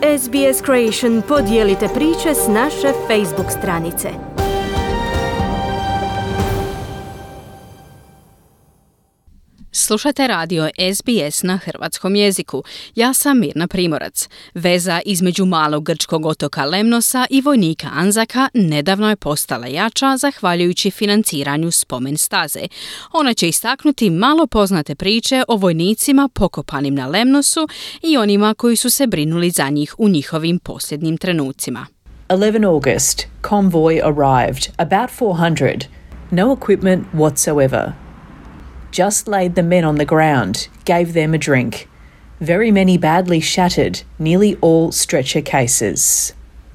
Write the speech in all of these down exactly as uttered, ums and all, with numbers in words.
S B S Creation podijelite priče s naše Facebook stranice. Slušate radio S B S na hrvatskom jeziku. Ja sam Mirna Primorac. Veza između malog grčkog otoka Lemnosa i vojnika Anzaka nedavno je postala jača zahvaljujući financiranju spomen staze. Ona će istaknuti malo poznate priče o vojnicima pokopanim na Lemnosu i onima koji su se brinuli za njih u njihovim posljednjim trenucima. eleventh of August, convoy arrived, about four hundred. No equipment whatsoever. Just laid the men on the ground, gave them a drink. Very many badly shattered, nearly all stretcher cases.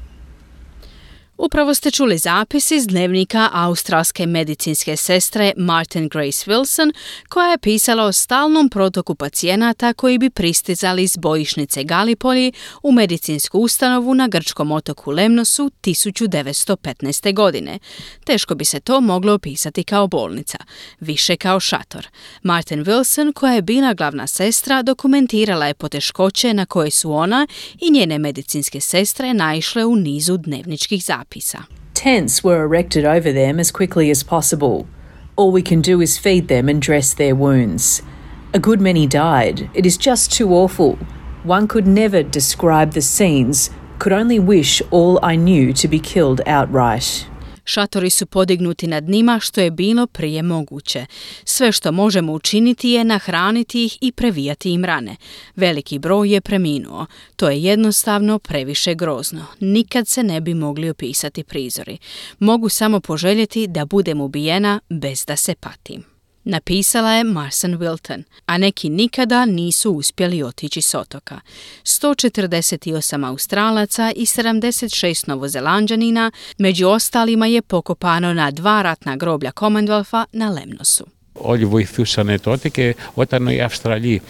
Upravo ste čuli zapis iz dnevnika australske medicinske sestre Martin Grace Wilson, koja je pisala o stalnom protoku pacijenata koji bi pristizali iz bojišnice Gallipoli u medicinsku ustanovu na grčkom otoku Lemnosu tisuću devetsto petnaeste. godine. Teško bi se to moglo opisati kao bolnica, više kao šator. Martin Wilson, koja je bila glavna sestra, dokumentirala je poteškoće na koje su ona i njene medicinske sestre naišle u nizu dnevničkih zapisa. Tents were erected over them as quickly as possible. All we can do is feed them and dress their wounds. A good many died. It is just too awful. One could never describe the scenes, could only wish all I knew to be killed outright. Šatori su podignuti nad njima što je bilo prije moguće. Sve što možemo učiniti je nahraniti ih i previjati im rane. Veliki broj je preminuo. To je jednostavno previše grozno. Nikad se ne bi mogli opisati prizori. Mogu samo poželjeti da budem ubijena bez da se patim. Napisala je Marson Wilton, a neki nikada nisu uspjeli otići s otoka. sto četrdeset osam Australaca i sedamdeset šest Novozelanđanina, među ostalima je pokopano na dva ratna groblja Commonwealtha na Lemnosu. Όλοι βοηθούσαν τότε και όταν οι Αυστραλοί,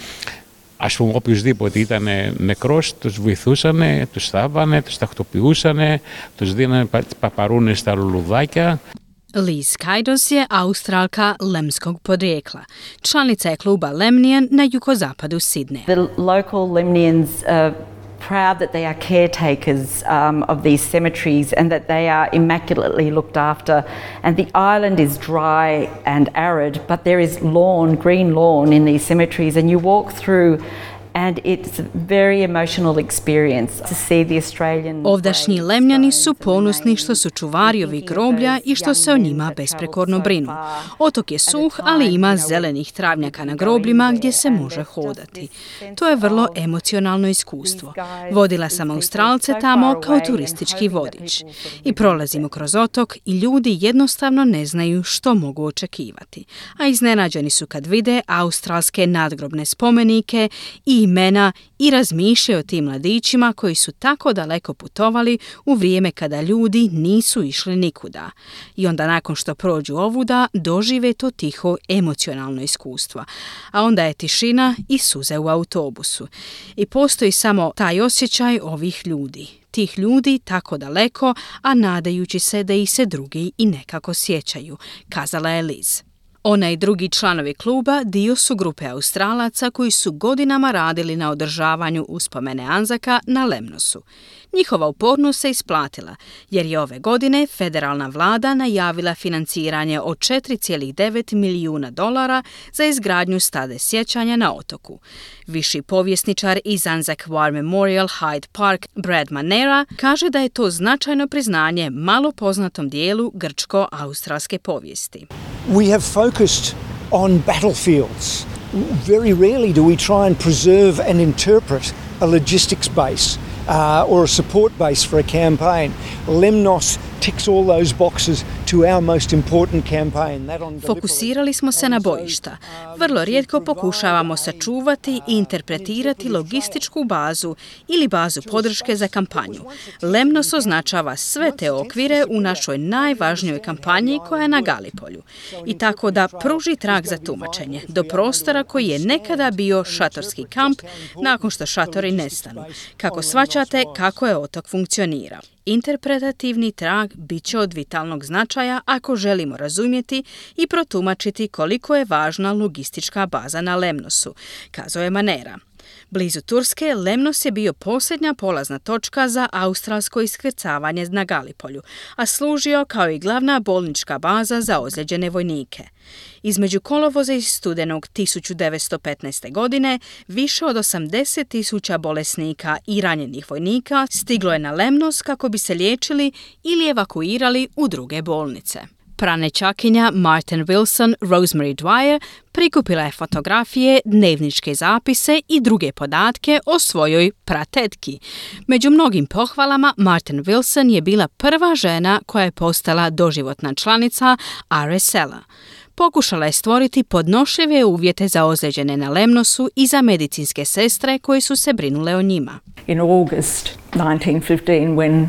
ας πούμε, οποιοσδήποτε ήταν νεκρός, τους βοηθούσαν, τους θάβανε, τους τακτοποιούσαν, τους δίνανε παπαρούνες στα λουλουδάκια. Liz Kaidos je Australka lemskog podrijekla. Članica je kluba Lemnian na jukozapadu Sidneja. The local Lemnians are proud that they are caretakers um, of these cemeteries and that they are immaculately looked after. And the island is dry and arid, but there is lawn, green lawn in these cemeteries, and you walk through and it's a very emotional experience to see the Australian. Ovdašnji Lemnjani su ponosni što su čuvari ovih groblja i što se o njima besprekorno brinu. Otok je suh, ali ima zelenih travnjaka na grobljima gdje se može hodati. To je vrlo emocionalno iskustvo. Vodila sam Australce tamo kao turistički vodič. I prolazimo kroz otok i ljudi jednostavno ne znaju što mogu očekivati. A iznenađeni su kad vide australske nadgrobne spomenike i imena i razmišljaju o tim mladićima koji su tako daleko putovali u vrijeme kada ljudi nisu išli nikuda. I onda nakon što prođu ovuda dožive to tiho emocionalno iskustvo. A onda je tišina i suze u autobusu. I postoji samo taj osjećaj ovih ljudi. Tih ljudi tako daleko, a nadajući se da ih se drugi i nekako sjećaju, kazala je Liz. Ona i drugi članovi kluba dio su grupe Australaca koji su godinama radili na održavanju uspomene Anzaka na Lemnosu. Njihova upornost se isplatila, jer je ove godine federalna vlada najavila financiranje od četiri zarez devet milijuna dolara za izgradnju stade sjećanja na otoku. Viši povjesničar iz Anzac War Memorial Hyde Park, Brad Manera, kaže da je to značajno priznanje malo poznatom dijelu grčko-australske povijesti. We have focused on battlefields. Very rarely do we try and preserve and interpret a logistics base uh, or a support base for a campaign. Lemnos ticks all those boxes to our most important campaign. That on Fokusirali smo se na bojišta. Vrlo rijetko pokušavamo sačuvati i interpretirati logističku bazu ili bazu podrške za kampanju. Lemnos označava sve te okvire u našoj najvažnijoj kampanji koja je na Gallipolju. I tako da pruži trag za tumačenje do prostora koji je nekada bio šatorski kamp nakon što šatori nestanu. Kako shvaćate kako je otok funkcionirao. Interpretativni trag bit će od vitalnog značaja ako želimo razumjeti i protumačiti koliko je važna logistička baza na Lemnosu, kazao je Manera. Blizu Turske, Lemnos je bio posljednja polazna točka za australsko iskrcavanje na Galipolju, a služio kao i glavna bolnička baza za ozlijeđene vojnike. Između kolovoza i studenog tisuću devetsto petnaeste. godine više od osamdeset tisuća bolesnika i ranjenih vojnika stiglo je na Lemnos kako bi se liječili ili evakuirali u druge bolnice. Pranečakinja Martin Wilson Rosemary Dwyer prikupila je fotografije, dnevničke zapise i druge podatke o svojoj pratetki. Među mnogim pohvalama, Martin Wilson je bila prva žena koja je postala doživotna članica R S L-a. Pokušala je stvoriti podnošljive uvjete za ozlijeđene na Lemnosu i za medicinske sestre koje su se brinule o njima. In August nineteen fifteen, when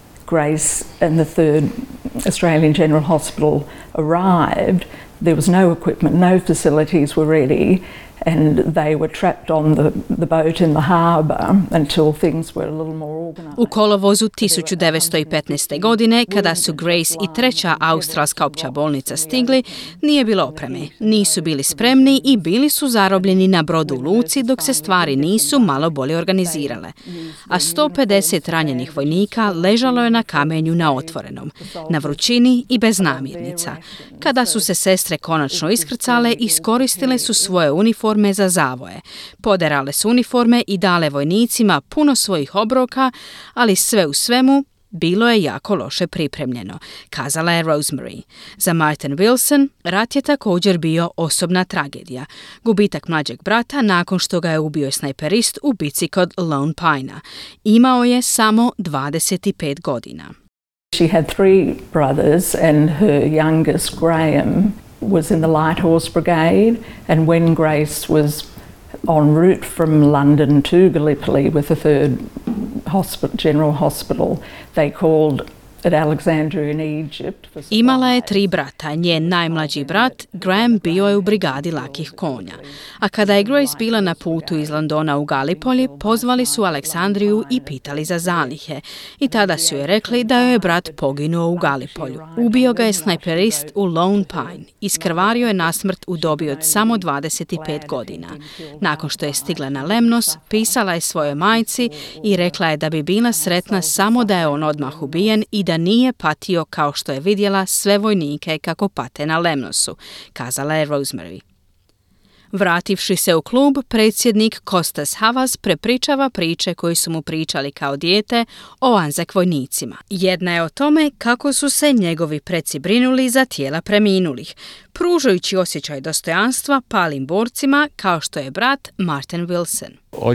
Grace and the third Australian General Hospital arrived, there was no equipment, no facilities were ready, and they were trapped on the, the boat in the harbour until things were a little more organised. U kolovozu tisuću devetsto petnaeste. godine, kada su Grace i treća australska opća bolnica stigli, nije bilo opreme, nisu bili spremni i bili su zarobljeni na brodu u luci dok se stvari nisu malo bolje organizirale. A sto pedeset ranjenih vojnika ležalo je na kamenju na otvorenom, na vrućini i bez namirnica. Kada su se sestre konačno iskrcale, iskoristile su svoje uniforme za zavoje. Poderale su uniforme i dale vojnicima puno svojih obroka, ali sve u svemu bilo je jako loše pripremljeno, kazala je Rosemary. Za Martin Wilson rat je također bio osobna tragedija. Gubitak mlađeg brata nakon što ga je ubio snajperist u bici kod Lone Pine-a. Imao je samo dvadeset pet godina. She had three brothers and her youngest, Graham, was in the Light Horse Brigade, and when Grace was en route from London to Gallipoli with the third hospital, General Hospital, they called at Alexandria in Egypt. Imala je tri brata. Njen najmlađi brat, Graham, bio je u brigadi lakih konja. A kada je Grace bila na putu iz Londona u Galipolje, pozvali su Aleksandriju i pitali za zalihe. I tada su joj rekli da joj je brat poginuo u Galipolju. Ubio ga je snajperist u Lone Pine. Iskrvario je nasmrt u dobi od samo dvadeset pet godina. Nakon što je stigla na Lemnos, pisala je svojoj majci i rekla je da bi bila sretna samo da je on odmah ubijen i da nije patio kao što je vidjela sve vojnike kako pate na Lemnosu, kazala je Rosemary. Vrativši se u klub, predsjednik Kostas Havas prepričava priče koje su mu pričali kao dijete o Anzac vojnicima. Jedna je o tome kako su se njegovi preci brinuli za tijela preminulih, pružajući osjećaj dostojanstva palim borcima kao što je brat Martin Wilson.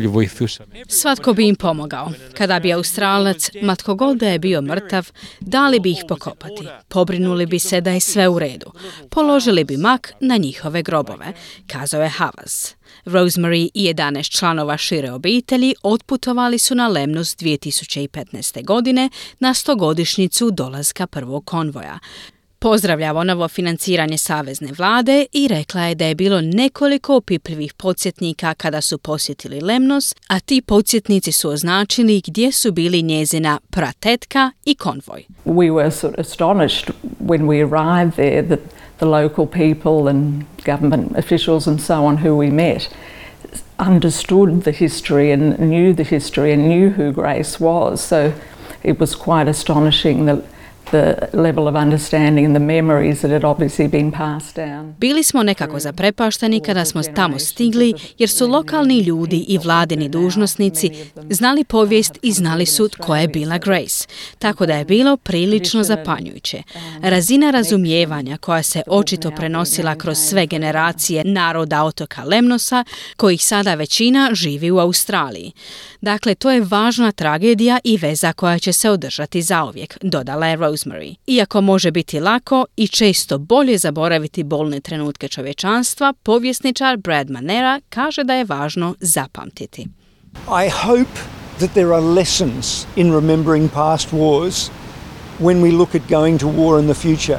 Svatko bi im pomogao. Kada bi Australac, ma tko god da je bio mrtav, dali bi ih pokopati. Pobrinuli bi se da je sve u redu. Položili bi mak na njihove grobove, kazao je Havas. Rosemary i jedanaest članova šire obitelji otputovali su na Lemnos dvije tisuće petnaeste. godine na stogodišnjicu dolaska prvog konvoja. Pozdravljava novo financiranje savezne vlade i rekla je da je bilo nekoliko opipljivih podsjetnika kada su posjetili Lemnos, a ti podsjetnici su označili gdje su bili njezina pratetka i konvoj. We were sort of astonished when we arrived there that the local people and government officials and so on who we met understood the history and knew the history and knew who Grace was. So it was quite astonishing that the level of understanding and the memories that had obviously been passed down. Bili smo nekako zaprepašteni kada smo tamo stigli, jer su lokalni ljudi i vladini dužnosnici znali povijest i znali su tko je bila Grace, tako da je bilo prilično zapanjujuće. Razina razumijevanja koja se očito prenosila kroz sve generacije naroda otoka Lemnosa, kojih sada većina živi u Australiji. Dakle, to je važna tragedija i veza koja će se održati zauvijek, dodala je Rosemary. Iako može biti lako i često bolje zaboraviti bolne trenutke čovječanstva, povjesničar Brad Manera kaže da je važno zapamtiti. I hope that there are lessons in remembering past wars when we look at going to war in the future.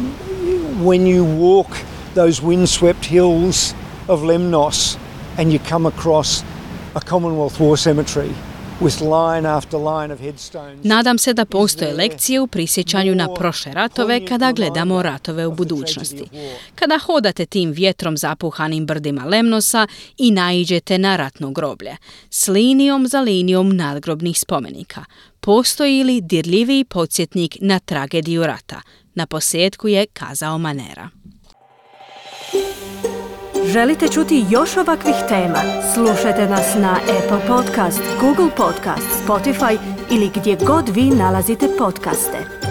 When you walk those windswept hills of Lemnos and you come across a Commonwealth War Cemetery, with line after line of headstones. Nadam se da postoje lekcije u prisjećanju na prošle ratove kada gledamo ratove u budućnosti. Kada hodate tim vjetrom zapuhanim brdima Lemnosa i naiđete na ratno groblje, s linijom za linijom nadgrobnih spomenika, postoji li dirljiviji podsjetnik na tragediju rata? Na posljedku je kazao Manera. Želite čuti još ovakvih tema? Slušajte nas na Apple Podcast, Google Podcast, Spotify ili gdje god vi nalazite podcaste.